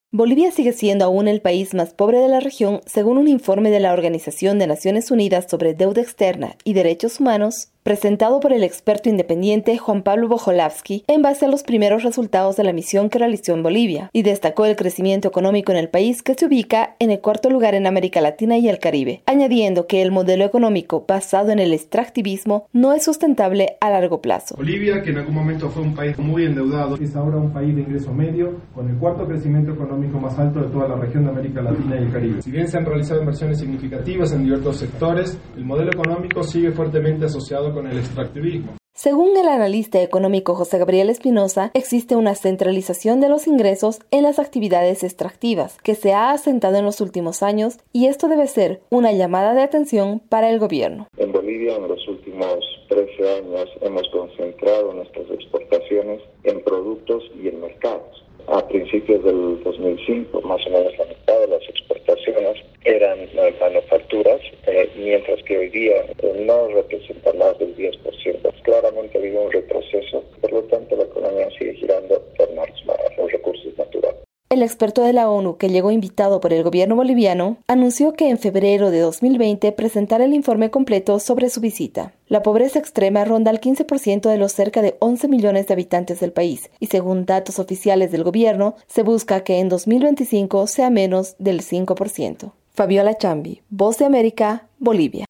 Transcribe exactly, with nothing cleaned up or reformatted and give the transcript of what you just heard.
Bolivia sigue siendo aún el país más pobre de la región, según un informe de la Organización de Naciones Unidas sobre Deuda Externa y Derechos Humanos, presentado por el experto independiente Juan Pablo Bojolavsky en base a los primeros resultados de la misión que realizó en Bolivia, y destacó el crecimiento económico en el país, que se ubica en el cuarto lugar en América Latina y el Caribe, añadiendo que el modelo económico basado en el extractivismo no es sustentable a largo plazo. Bolivia, que en algún momento fue un país muy endeudado, es ahora un país de ingreso medio, con el cuarto crecimiento económico más alto de toda la región de América Latina y el Caribe. Si bien se han realizado inversiones significativas en diversos sectores, el modelo económico sigue fuertemente asociado con el extractivismo. Según el analista económico José Gabriel Espinosa, existe una centralización de los ingresos en las actividades extractivas que se ha asentado en los últimos años, y esto debe ser una llamada de atención para el gobierno. En Bolivia, en los últimos trece años, hemos concentrado nuestras exportaciones en productos y en mercados. A principios del dos mil cinco, más o menos la mitad de las exportaciones eran eh, manufacturas, eh, mientras que hoy día eh, no representa más del diez por ciento. Claramente ha habido un retroceso, por lo tanto la economía sigue girando en torno a los recursos naturales. El experto de la ONU, que llegó invitado por el gobierno boliviano, anunció que en febrero de dos mil veinte presentará el informe completo sobre su visita. La pobreza extrema ronda el quince por ciento de los cerca de once millones de habitantes del país, y según datos oficiales del gobierno, se busca que en dos mil veinticinco sea menos del cinco por ciento. Fabiola Chambi, Voz de América, Bolivia.